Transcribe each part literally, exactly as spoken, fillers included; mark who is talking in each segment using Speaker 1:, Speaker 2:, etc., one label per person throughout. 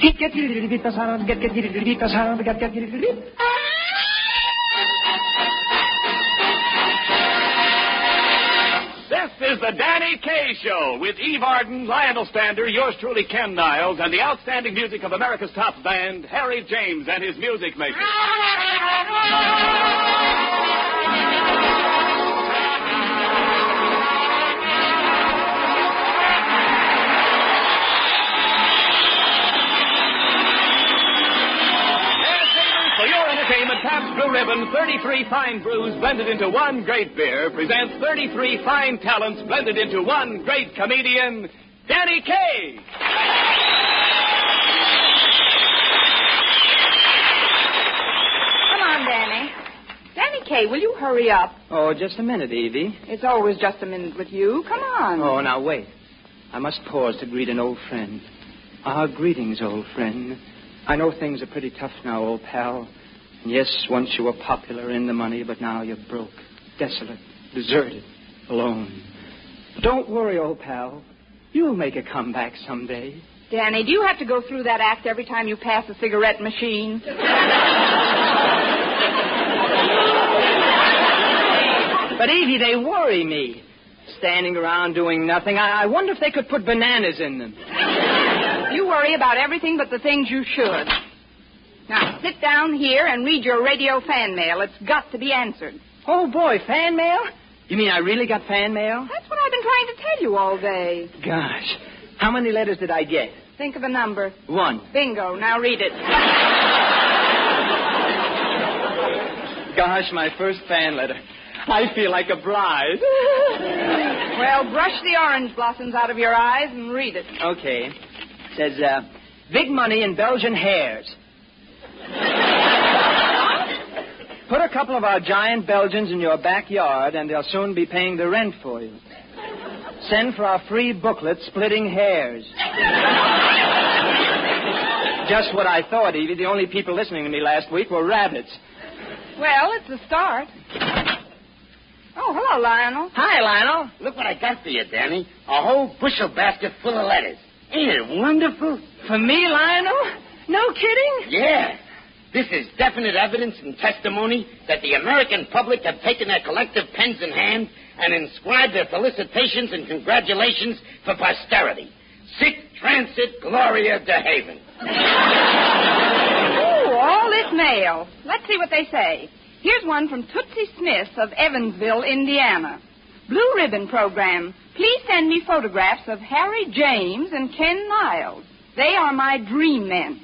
Speaker 1: Get get get the sound. Get get get the sound. Get get get.
Speaker 2: This is the Danny Kaye Show with Eve Arden, Lionel Stander, yours truly, Ken Niles, and the outstanding music of America's top band, Harry James and his music makers. For your entertainment, Pabst Blue Ribbon, thirty-three fine brews blended into one great beer, presents thirty-three fine talents blended into one great comedian, Danny Kaye.
Speaker 3: Come on, Danny. Danny Kaye, will you hurry up?
Speaker 1: Oh, just a minute, Evie.
Speaker 3: It's always just a minute with you. Come on.
Speaker 1: Oh, now wait. I must pause to greet an old friend. Ah, greetings, old friend. I know things are pretty tough now, old pal. And yes, once you were popular in the money, but now you're broke, desolate, deserted, alone. But don't worry, old pal. You'll make a comeback someday.
Speaker 3: Danny, do you have to go through that act every time you pass a cigarette machine?
Speaker 1: But, Evie, they worry me. Standing around doing nothing. I, I wonder if they could put bananas in them.
Speaker 3: You worry about everything but the things you should. Now, sit down here and read your radio fan mail. It's got to be answered.
Speaker 1: Oh, boy, fan mail? You mean I really got fan mail?
Speaker 3: That's what I've been trying to tell you all day.
Speaker 1: Gosh. How many letters did I get?
Speaker 3: Think of a number.
Speaker 1: One.
Speaker 3: Bingo. Now read it.
Speaker 1: Gosh, my first fan letter. I feel like a bride.
Speaker 3: Well, brush the orange blossoms out of your eyes and read it.
Speaker 1: Okay. It says, uh, big money in Belgian hares. Put a couple of our giant Belgians in your backyard, and they'll soon be paying the rent for you. Send for our free booklet, Splitting Hairs. Just what I thought, Evie. The only people listening to me last week were rabbits.
Speaker 3: Well, it's a start. Oh, hello, Lionel.
Speaker 1: Hi, Lionel.
Speaker 4: Look what I got for you, Danny. A whole bushel basket full of letters. Ain't it wonderful?
Speaker 1: For me, Lionel? No kidding?
Speaker 4: Yeah. This is definite evidence and testimony that the American public have taken their collective pens in hand and inscribed their felicitations and congratulations for posterity. Sic transit gloria de haven.
Speaker 3: Oh, all this mail. Let's see what they say. Here's one from Tootsie Smith of Evansville, Indiana. Blue Ribbon Program. Please send me photographs of Harry James and Ken Niles. They are my dream men.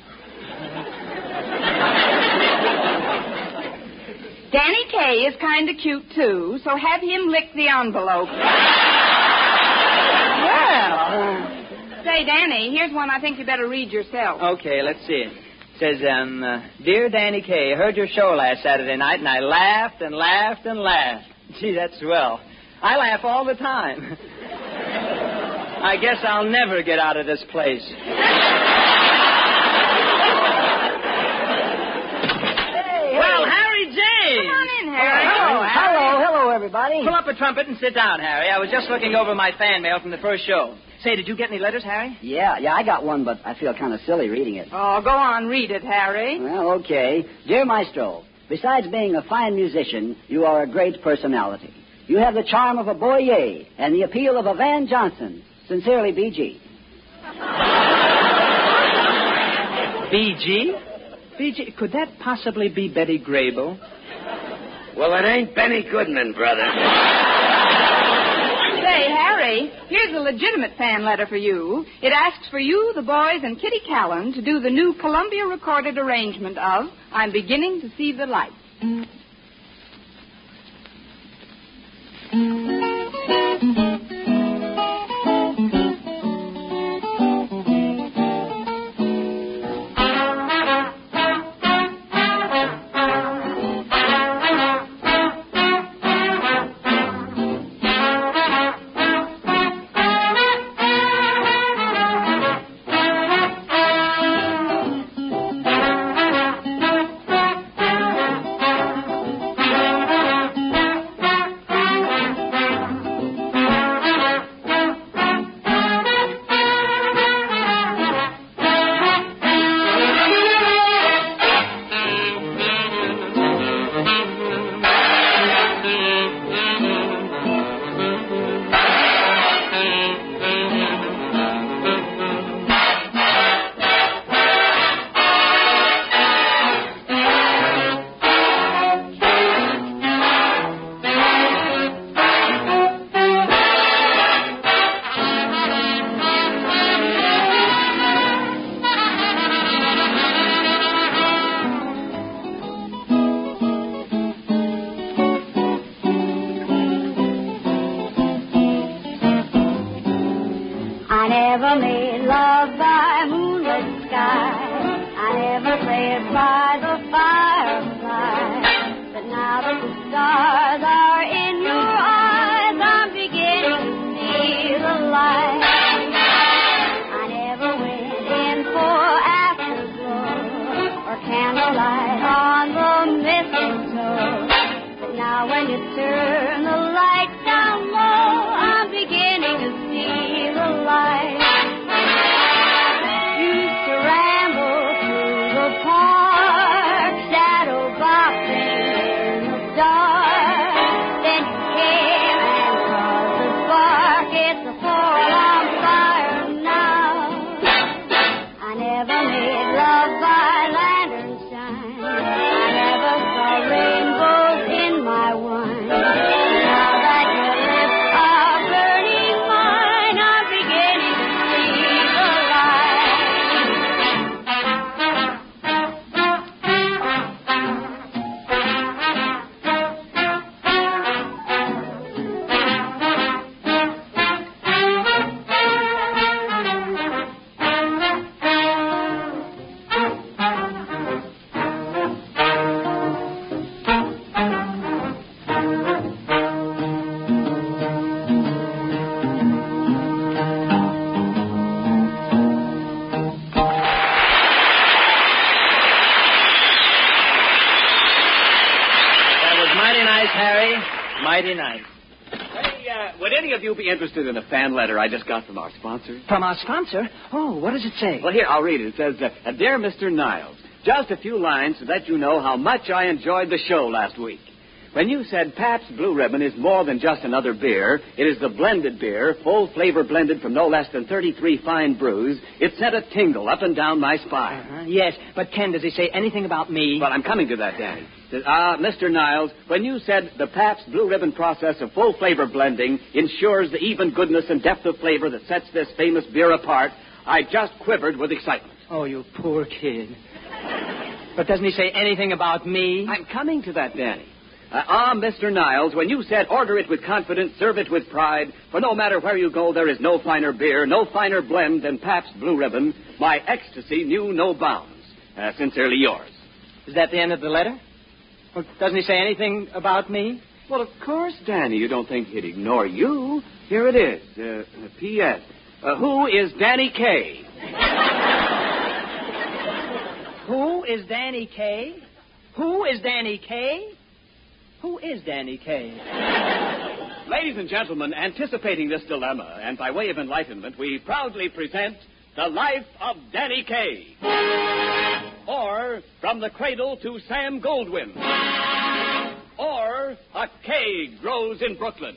Speaker 3: Danny Kaye is kind of cute, too, so have him lick the envelope. Well. Say, Danny, here's one I think you better read yourself.
Speaker 1: Okay, let's see it. It says, um, uh, Dear Danny Kaye, heard your show last Saturday night, and I laughed and laughed and laughed. Gee, that's swell. I laugh all the time. I guess I'll never get out of this place. Well, Harry James.
Speaker 3: Come on in, Harry.
Speaker 1: Oh, hello, Harry.
Speaker 5: Hello, hello, everybody.
Speaker 1: Pull up a trumpet and sit down, Harry. I was just looking over my fan mail from the first show. Say, did you get any letters, Harry?
Speaker 5: Yeah, yeah, I got one, but I feel kind of silly reading it.
Speaker 3: Oh, go on, read it, Harry.
Speaker 5: Well, okay. Dear Maestro, besides being a fine musician, you are a great personality. You have the charm of a Boyer and the appeal of a Van Johnson. Sincerely, B G.
Speaker 1: B G? B G? Could that possibly be Betty Grable?
Speaker 4: Well, it ain't Benny Goodman, brother.
Speaker 3: Say, Harry, here's a legitimate fan letter for you. It asks for you, the boys, and Kitty Callan to do the new Columbia recorded arrangement of I'm Beginning to See the Light.
Speaker 6: starlit sky. I never played by the firelight, but now that the stars are in your eyes, I'm beginning to see the light. I never went in for afterglow or candlelight on the mistletoe, but now when you turn the lights down low, I'm beginning to see the light. Used to ramble through the park, shadow boxing in the dark. Then you came and caused the spark. It's a four-alarm fire now. I never made love by lantern shine. I never saw rainbows in my wine. Now that your lips are burning mine, I'm beginning to see the light.
Speaker 1: That was mighty nice, Harry. Mighty nice.
Speaker 2: Hey, uh, would any of you be interested in a fan letter I just got from our sponsor?
Speaker 1: From our sponsor? Oh, what does it say?
Speaker 2: Well, here, I'll read it. It says, uh, Dear Mister Niles, just a few lines to let you know how much I enjoyed the show last week. When you said Pabst Blue Ribbon is more than just another beer, it is the blended beer, full flavor blended from no less than thirty-three fine brews, it sent a tingle up and down my spine.
Speaker 1: Uh-huh. Yes, but Ken, does he say anything about me?
Speaker 2: Well, I'm coming to that, Danny. Ah, uh, Mister Niles, when you said the Pabst Blue Ribbon process of full flavor blending ensures the even goodness and depth of flavor that sets this famous beer apart, I just quivered with excitement.
Speaker 1: Oh, you poor kid. But doesn't he say anything about me?
Speaker 2: I'm coming to that, Danny. Uh, ah, Mister Niles, when you said order it with confidence, serve it with pride, for no matter where you go, there is no finer beer, no finer blend than Pabst Blue Ribbon, my ecstasy knew no bounds. Uh, sincerely yours.
Speaker 1: Is that the end of the letter? Well, doesn't he say anything about me?
Speaker 2: Well, of course, Danny. You don't think he'd ignore you. Here it is. Uh, P S Uh, who is Danny Kaye?
Speaker 1: Who is Danny Kaye? Who is Danny Kaye? Who is Danny Kaye?
Speaker 2: Ladies and gentlemen, anticipating this dilemma, and by way of enlightenment, we proudly present The Life of Danny Kaye. Or, From the Cradle to Sam Goldwyn. Or, A Kaye Grows in Brooklyn.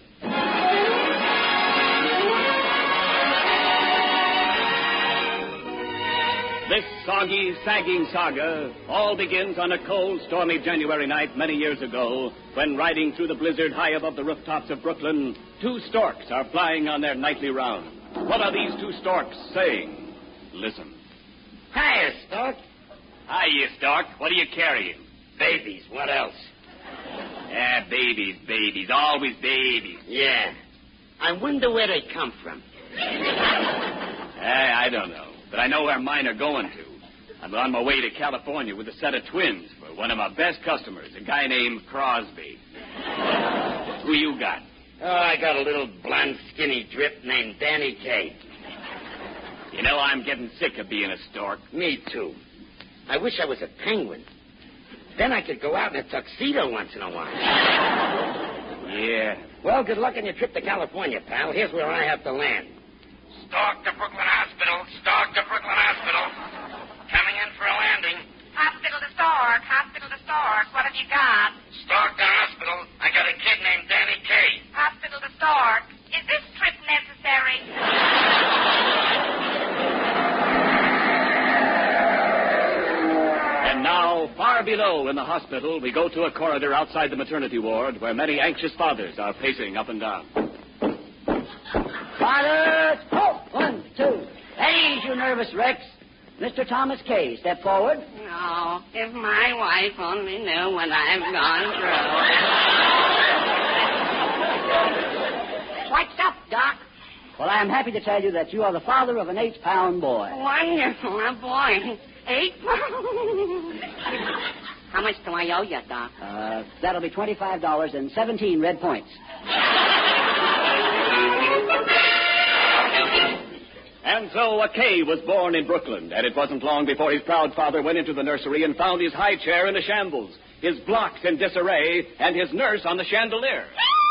Speaker 2: This soggy, sagging saga all begins on a cold, stormy January night many years ago when, riding through the blizzard high above the rooftops of Brooklyn, two storks are flying on their nightly round. What are these two storks saying? Listen.
Speaker 4: Hiya, Stork.
Speaker 2: Hiya, Stork. What are you carrying?
Speaker 4: Babies. What else?
Speaker 2: Ah, babies, babies. Always babies.
Speaker 4: Yeah. I wonder where they come from.
Speaker 2: I, I don't know. But I know where mine are going to. I'm on my way to California with a set of twins for one of my best customers, a guy named Crosby. Who you got?
Speaker 4: Oh, I got a little blonde, skinny drip named Danny Kaye.
Speaker 2: You know, I'm getting sick of being a stork.
Speaker 4: Me too. I wish I was a penguin. Then I could go out in a tuxedo once in a while.
Speaker 2: Yeah.
Speaker 4: Well, good luck on your trip to California, pal. Here's where I have to land. Stork to Brooklyn Hospital. Stork to Brooklyn Hospital. Coming in for a landing.
Speaker 3: Hospital to Stork. Hospital to Stork. What have you got?
Speaker 4: Stork to hospital. I got a kid named Danny Kaye.
Speaker 3: Hospital to Stork. Is this trip necessary?
Speaker 2: And now, far below in the hospital, we go to a corridor outside the maternity ward where many anxious fathers are pacing up and down.
Speaker 5: Fathers! Oh, one, two. Hey, you nervous wrecks. Mister Thomas Kaye, step forward.
Speaker 3: Oh, if my wife only knew what I've gone through.
Speaker 5: What's up, Doc? Well, I am happy to tell you that you are the father of an eight-pound boy.
Speaker 7: Wonderful, a boy. Eight pounds. How much do I owe you, Doc?
Speaker 5: Uh, that'll be twenty-five dollars and seventeen red points.
Speaker 2: And so a Kay was born in Brooklyn, and it wasn't long before his proud father went into the nursery and found his high chair in a shambles, his blocks in disarray, and his nurse on the chandelier.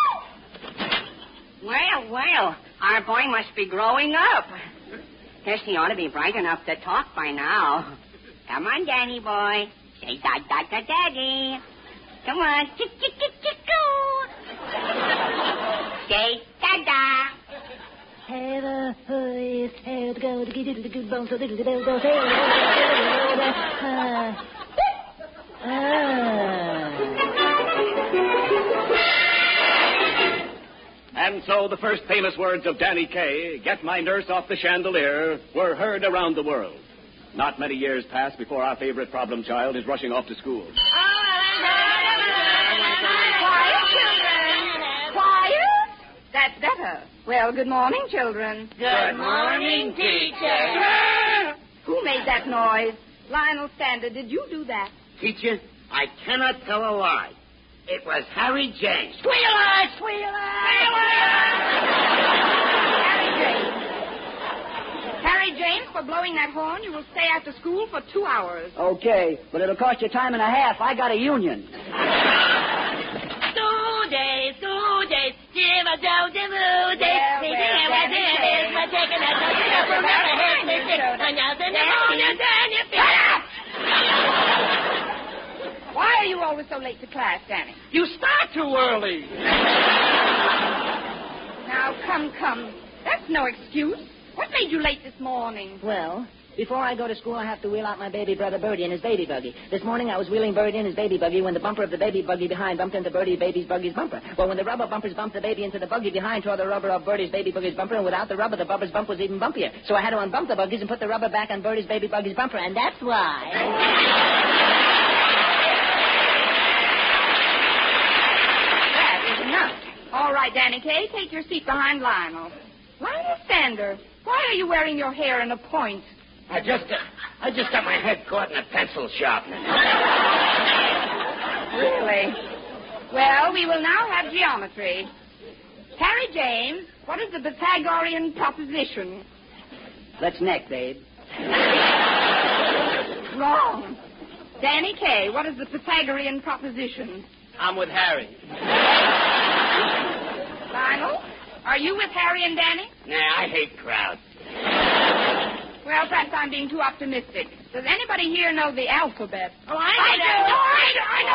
Speaker 7: Well, well, our boy must be growing up. Guess he ought to be bright enough to talk by now. Come on, Danny boy. Say da da da daddy. Come on. Chick chick chick chick go. Say da da.
Speaker 6: Have a voice, have go to get it, the good bones, so little, little, little,
Speaker 2: And so the first famous words of Danny Kaye, "Get my nurse off the chandelier," were heard around the world. Not many years pass before our favorite problem child is rushing off to school.
Speaker 3: Quiet, children. Quiet. That's better. Well, good morning, children.
Speaker 4: Good morning, teacher.
Speaker 3: Who made that noise? Lionel Stander, did you do that?
Speaker 4: Teacher, I cannot tell a lie. It was Harry James.
Speaker 3: Squealer! Squealer! Harry James. Harry James, for blowing that horn, you will stay after school for two hours.
Speaker 5: Okay, but it'll cost you time and a half. I got a union.
Speaker 6: Two days, two days, Jim, a down the moon, days, we're taking a
Speaker 3: Why are you always so late to class, Danny?
Speaker 4: You start too early.
Speaker 3: Now, come, come. That's no excuse. What made you late this morning?
Speaker 8: Well, before I go to school, I have to wheel out my baby brother Birdie in his baby buggy. This morning I was wheeling Birdie in his baby buggy when the bumper of the baby buggy behind bumped into Birdie baby's buggy's bumper. Well, when the rubber bumpers bumped the baby into the buggy behind, tore the rubber of Birdie's baby buggy's bumper, and without the rubber, the bumper's bump was even bumpier. So I had to unbump the buggies and put the rubber back on Birdie's baby buggy's bumper, and that's why...
Speaker 3: That is enough. All right, Danny Kaye, take your seat behind Lionel. Lionel Stander, why are you wearing your hair in a point?
Speaker 4: I just, uh, I just got my head caught in a pencil sharpener.
Speaker 3: Really? Well, we will now have geometry. Harry James, what is the Pythagorean proposition?
Speaker 5: Let's neck, babe.
Speaker 3: Wrong. Danny Kaye, what is the Pythagorean proposition?
Speaker 4: I'm with Harry.
Speaker 3: Lionel, are you with Harry and Danny?
Speaker 4: Nah, I hate crowds.
Speaker 3: Well, perhaps I'm being too optimistic. Does anybody here know the alphabet?
Speaker 7: Oh, I, I do. I do. I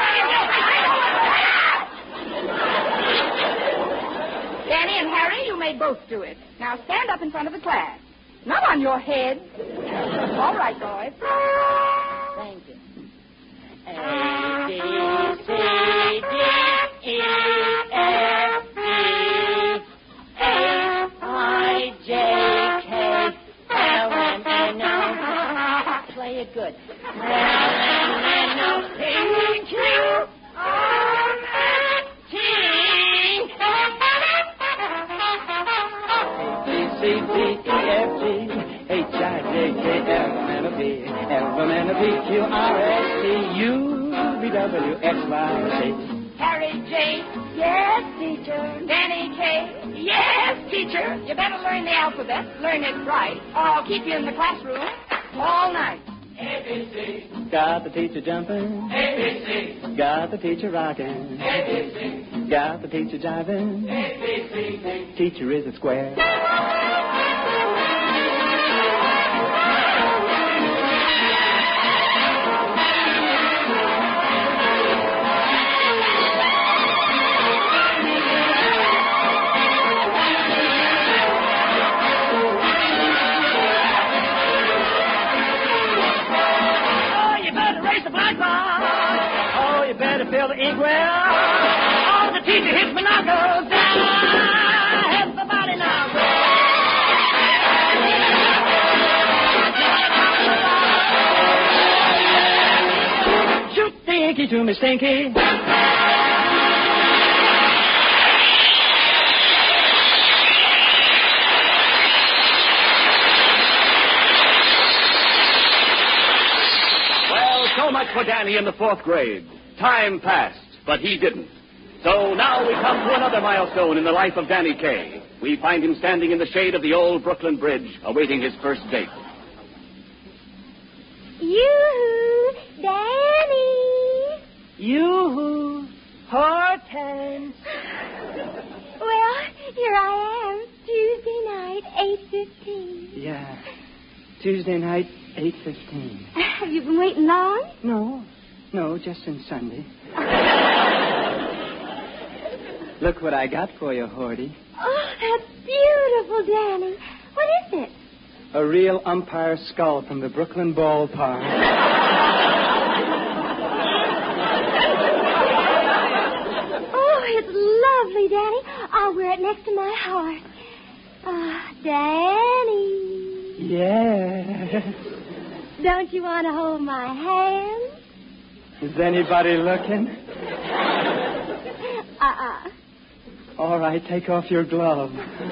Speaker 3: know. I know. Danny and Harry, you may both do it. Now stand up in front of the class. Not on your head. All right, boys.
Speaker 8: Thank you.
Speaker 6: A, B, C, D, E, F, G, H, I, J, K, L, M, N, O.
Speaker 8: Play it good.
Speaker 6: L, M, N, O, P, Q, R, S, T.
Speaker 1: A, B, C, D, E, F, G, H, I, J, K, L, M, N, O, P, L, M, N, O, P, Q, R, S, T, U, V, W, X, Y, Z.
Speaker 3: Harry James. Yes, teacher. Danny Kaye. Yes, teacher. You better learn the alphabet. Learn it right, or I'll keep you in the classroom all night.
Speaker 1: A, B, C. Got the teacher jumping. A, B, C. Got the teacher rocking. A, B, C. Got the teacher jiving. A, B, C. Teacher is a square. Fill the inkwell. Oh, the teacher hits my knuckles. Ah, help the body now. Shoot the inky to me, Stinky.
Speaker 2: so much for Danny in the fourth grade. Time passed, but he didn't. So now we come to another milestone in the life of Danny Kaye. We find him standing in the shade of the old Brooklyn Bridge, awaiting his first date.
Speaker 6: Yoo-hoo, Danny.
Speaker 8: Yoo-hoo, Hortense.
Speaker 6: Well, here I am, Tuesday night, eight fifteen.
Speaker 1: Yeah. Tuesday night, eight fifteen.
Speaker 6: Have you been waiting long?
Speaker 1: No. No, just since Sunday. Look what I got for you, Horty.
Speaker 6: Oh, that's beautiful, Danny. What is it?
Speaker 1: A real umpire skull from the Brooklyn ballpark.
Speaker 6: Oh, it's lovely, Danny. I'll wear it next to my heart. Ah, Danny.
Speaker 1: Yes.
Speaker 6: Don't you want to hold my hand?
Speaker 1: Is anybody looking?
Speaker 6: Uh-uh.
Speaker 1: All right, take off your glove.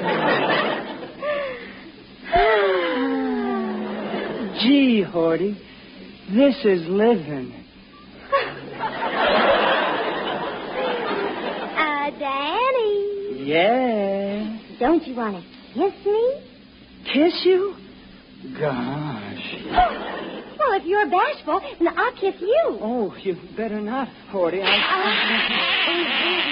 Speaker 1: Gee, Horty, this is living.
Speaker 6: Uh, Danny.
Speaker 1: Yeah.
Speaker 6: Don't you want to kiss me?
Speaker 1: Kiss you? Gosh.
Speaker 6: Well, if you're bashful, then I'll kiss you.
Speaker 1: Oh, you better not, Horty. I...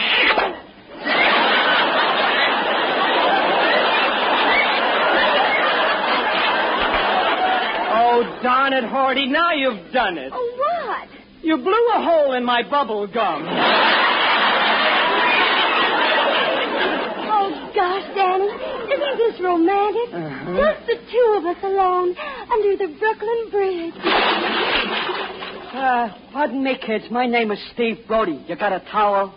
Speaker 1: Oh, darn it, Horty, now you've done it.
Speaker 6: Oh, what?
Speaker 1: You blew a hole in my bubble gum.
Speaker 6: Oh, gosh, Danny, isn't this romantic?
Speaker 1: Uh-huh.
Speaker 6: Just the two of us alone under the Brooklyn Bridge.
Speaker 8: Uh, pardon me, kids. My name is Steve Brody. You got a towel?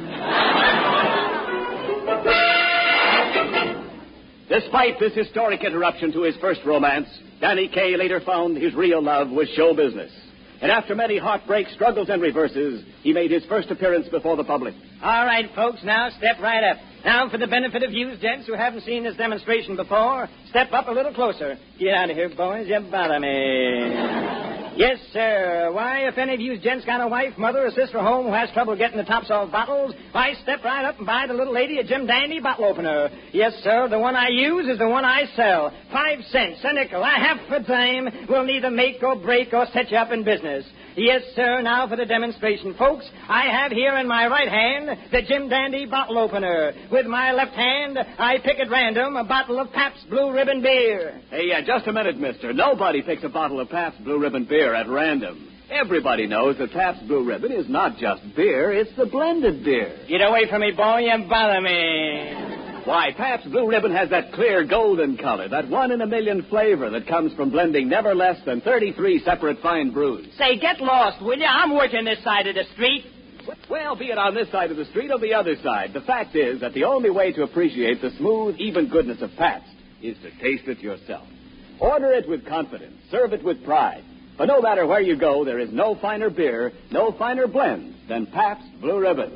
Speaker 2: Despite this historic interruption to his first romance, Danny Kaye later found his real love was show business. And after many heartbreaks, struggles, and reverses, he made his first appearance before the public.
Speaker 1: All right, folks, now step right up. Now, for the benefit of you gents who haven't seen this demonstration before, step up a little closer. Get out of here, boys. You bother me. Yes, sir. Why, if any of you gents got a wife, mother, or sister at home who has trouble getting the tops off bottles, why, step right up and buy the little lady a Jim Dandy bottle opener. Yes, sir, the one I use is the one I sell. Five cents, a nickel, a half a dime will neither make or break or set you up in business. Yes, sir, now for the demonstration, folks. I have here in my right hand the Jim Dandy bottle opener. With my left hand, I pick at random a bottle of Pabst Blue Ribbon beer.
Speaker 2: Hey, uh, just a minute, mister. Nobody picks a bottle of Pabst Blue Ribbon beer at random. Everybody knows that Pabst Blue Ribbon is not just beer, it's the blended beer.
Speaker 1: Get away from me, boy, you bother me.
Speaker 2: Why, Pabst Blue Ribbon has that clear golden color, that one-in-a-million flavor that comes from blending never less than thirty-three separate fine brews.
Speaker 1: Say, get lost, will you? I'm working this side of the street.
Speaker 2: Well, be it on this side of the street or the other side, the fact is that the only way to appreciate the smooth, even goodness of Pabst is to taste it yourself. Order it with confidence. Serve it with pride. But no matter where you go, there is no finer beer, no finer blend than Pabst Blue Ribbon.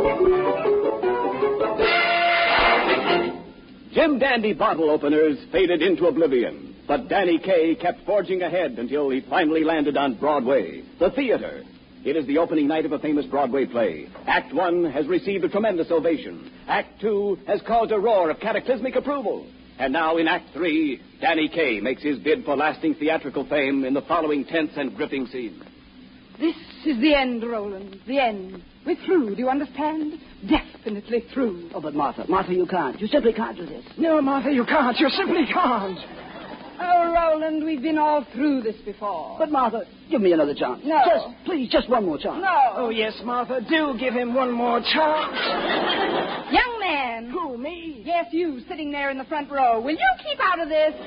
Speaker 2: Jim Dandy bottle openers faded into oblivion, but Danny Kaye kept forging ahead until he finally landed on Broadway, the theater. It is the opening night of a famous Broadway play. Act One has received a tremendous ovation. Act Two has caused a roar of cataclysmic approval. And now in Act Three, Danny Kaye makes his bid for lasting theatrical fame in the following tense and gripping scene.
Speaker 3: This is the end, Roland. The end. We're through. Do you understand? Definitely through.
Speaker 5: Oh, but Martha, Martha, you can't. You simply can't do this.
Speaker 1: No, Martha, you can't. You simply can't.
Speaker 3: Oh, Roland, we've been all through this before.
Speaker 5: But, Martha, give me another chance.
Speaker 3: No.
Speaker 5: Just, please, just one more chance.
Speaker 3: No.
Speaker 1: Oh, yes, Martha, do give him one more chance.
Speaker 3: Young man.
Speaker 1: Who, me?
Speaker 3: Yes, you, sitting there in the front row. Will you keep out of this?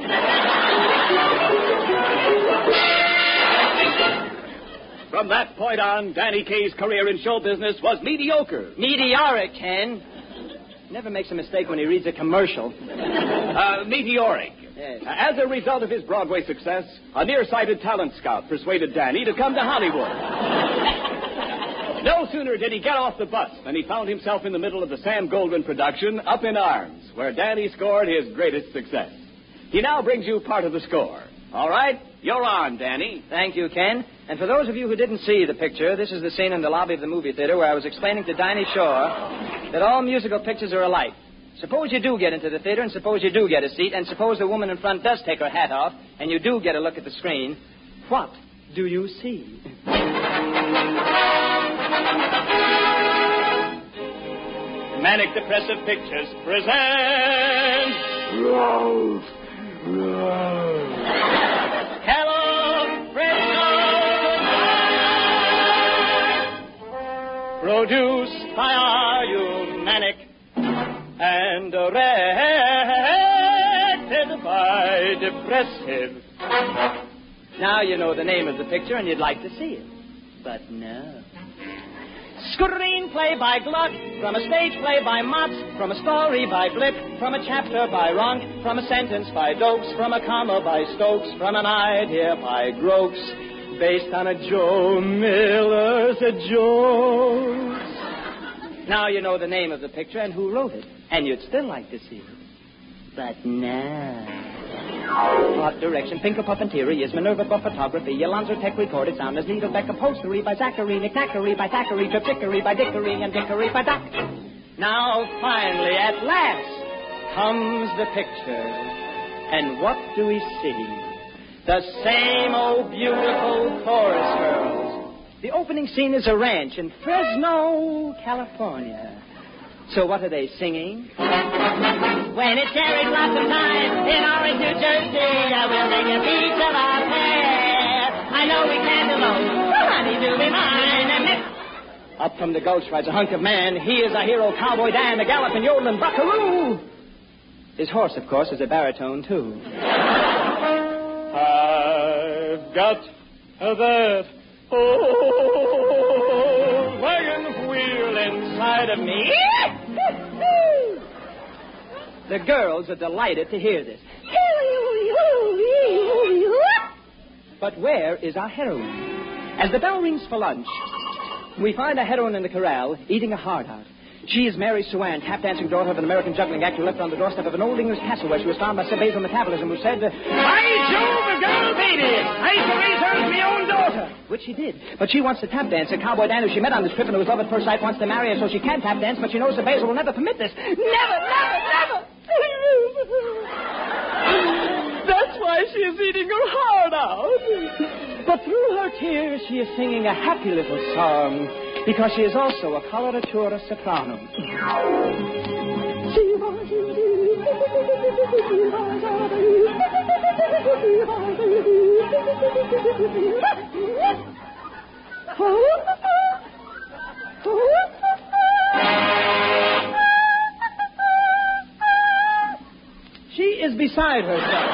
Speaker 2: From that point on, Danny Kaye's career in show business was mediocre.
Speaker 1: Meteoric, Ken. Never makes a mistake when he reads a commercial.
Speaker 2: Uh, meteoric.
Speaker 1: Yes.
Speaker 2: As a result of his Broadway success, a nearsighted talent scout persuaded Danny to come to Hollywood. No sooner did he get off the bus than he found himself in the middle of the Sam Goldwyn production, Up in Arms, where Danny scored his greatest success. He now brings you part of the score. All right, You're on, Danny.
Speaker 1: Thank you, Ken. And for those of you who didn't see the picture, this is the scene in the lobby of the movie theater where I was explaining to Dinah Shore that all musical pictures are alike. Suppose you do get into the theater, and suppose you do get a seat, and suppose the woman in front does take her hat off, and you do get a look at the screen. What do you see?
Speaker 9: Manic Depressive Pictures present Ralph. Ralph. Hello, Frisco. Produced by Are You Manic and directed by Depressive.
Speaker 1: Now you know the name of the picture and you'd like to see it. But no. Screenplay by Gluck, from a stage play by Motz, from a story by Blick, from a chapter by Ronk, from a sentence by Dokes, from a comma by Stokes, from an idea by Groks, based on a Joe Miller's a jokes. Now you know the name of the picture and who wrote it, and you'd still like to see it. But no. Art direction, Pinker Puppeteery is Minerva for photography, Alonzo Tech recorded sound as Needle Beck upholstery by Zachary, Nicknackery by Thackeray, Trip Dickory by Dickory, and Dickory by Duck. Now, finally, at last, comes the picture. And what do we see? The same old beautiful chorus girls. The opening scene is a ranch in Fresno, California. So what are they singing? When it's cherry blossom time in Orange, New Jersey, I will make a beach of our hair. I know we can't alone, so honey, do be mine. And if... Up from the gulch rides a hunk of man. He is a hero, Cowboy Dan, a galloping yodeling buckaroo. His horse, of course, is a baritone, too.
Speaker 9: I've got that old wagon wheel inside of me.
Speaker 1: The girls are delighted to hear this. But where is our heroine? As the bell rings for lunch, we find our heroine in the corral eating a hard out. She is Mary Suan, tap-dancing daughter of an American juggling actor left on the doorstep of an old English castle where she was found by Sir Basil Metabolism, who said, "By Jove, a girl baby! I shall raise her as my own daughter." Which she did. But she wants to tap dance. A Cowboy Dan, who she met on this trip and who was love at first sight, wants to marry her so she can tap dance, but she knows Sir Basil will never permit this. Never, never, never! That's why she is eating her heart out. But through her tears, she is singing a happy little song, because she is also a coloratura soprano. She is beside herself.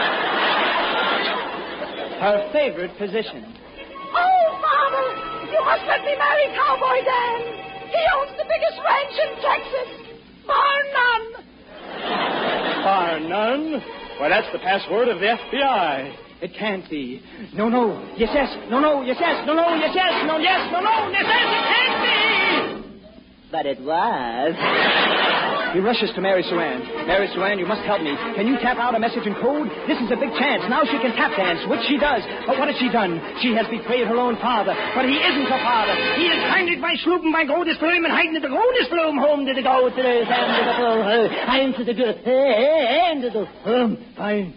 Speaker 1: Her favorite position.
Speaker 3: Oh, Father, you must let me marry Cowboy Dan. He owns the biggest ranch in Texas. Bar none.
Speaker 9: Bar none? Why, that's the password of the F B I.
Speaker 1: It can't be. No, no. Yes, yes. No, no. Yes, yes. No, no. Yes, yes. No, yes. No, no. Yes, yes. It can't be.
Speaker 5: But it was.
Speaker 1: He rushes to Mary Suan. Mary Suan, you must help me. Can you tap out a message in code? This is a big chance. Now she can tap dance, which she does. But what has she done? She has betrayed her own father. But he isn't her father. He is blinded by sloopen by goldest bloom and hiding to the goldest bloom. Home to the gold to the hand to the flow. I'm to the good. Hand to the home. Fine.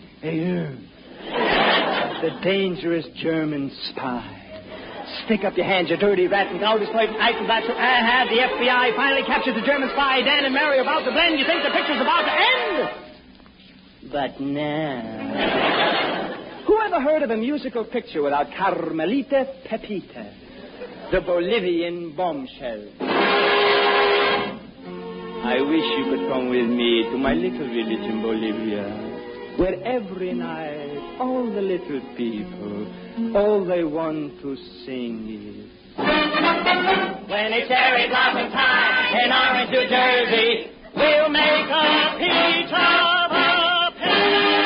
Speaker 1: The dangerous German spy. Stick up your hands, you dirty rat, and go display from Eichen back to had the F B I finally captured the German spy. Dan and Mary are about to blend. You think the picture's about to end? But no. Who ever heard of a musical picture without Carmelita Pepita, the Bolivian bombshell? I wish you could come with me to my little village in Bolivia, where every night all the little people, all they want to sing is, when it's cherry blossom time in Orange, New Jersey, we'll make a peach of a pear.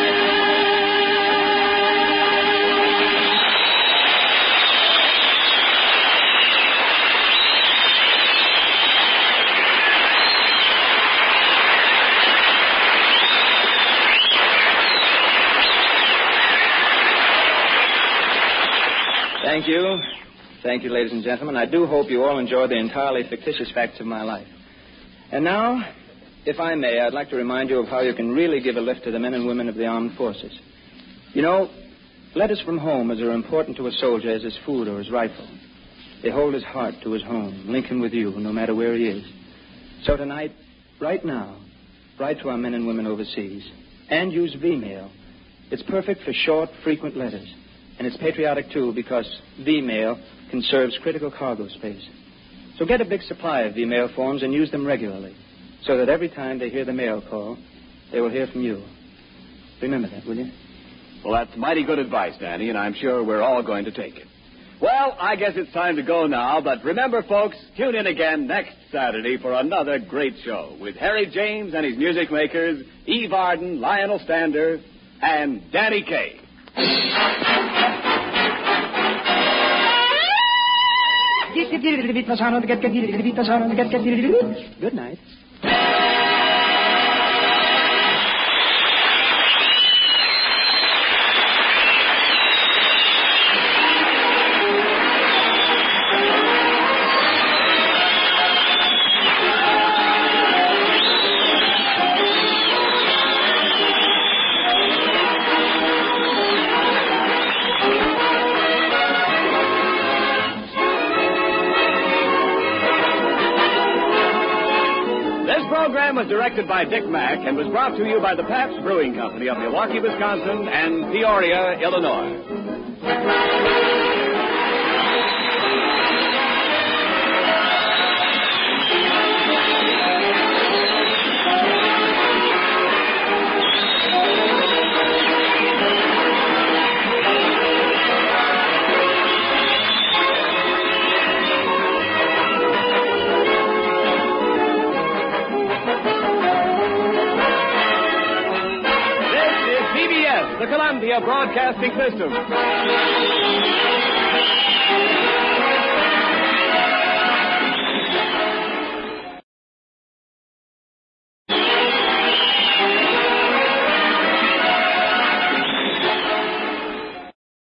Speaker 1: Thank you. Thank you, ladies and gentlemen. I do hope you all enjoy the entirely fictitious facts of my life. And now, if I may, I'd like to remind you of how you can really give a lift to the men and women of the armed forces. You know, letters from home as are important to a soldier as his food or his rifle. They hold his heart to his home, link him with you, no matter where he is. So tonight, right now, write to our men and women overseas. And use V-mail. It's perfect for short, frequent letters. And it's patriotic, too, because V-mail conserves critical cargo space. So get a big supply of V-mail forms and use them regularly, so that every time they hear the mail call, they will hear from you. Remember that, will you?
Speaker 2: Well, that's mighty good advice, Danny, and I'm sure we're all going to take it. Well, I guess it's time to go now, but remember, folks, tune in again next Saturday for another great show with Harry James and his music makers, Eve Arden, Lionel Stander, and Danny Kaye.
Speaker 1: Good night.
Speaker 2: The program was directed by Dick Mack and was brought to you by the Pabst Brewing Company of Milwaukee, Wisconsin, and Peoria, Illinois. The Columbia Broadcasting System.